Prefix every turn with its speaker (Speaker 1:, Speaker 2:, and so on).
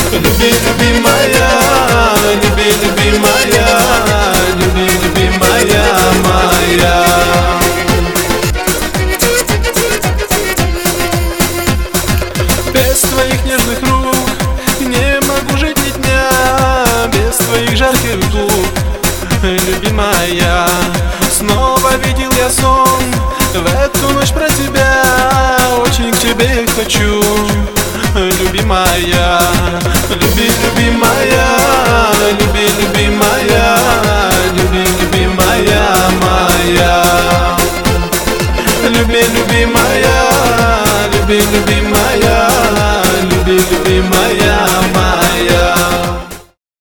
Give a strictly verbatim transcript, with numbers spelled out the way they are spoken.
Speaker 1: Люби, любимая, люби, любимая, люби, любимая моя. Без твоих нежных рук не могу жить ни дня, без твоих жарких губ, любимая. Снова видел я сон в эту ночь про тебя, очень к тебе хочу, любимая.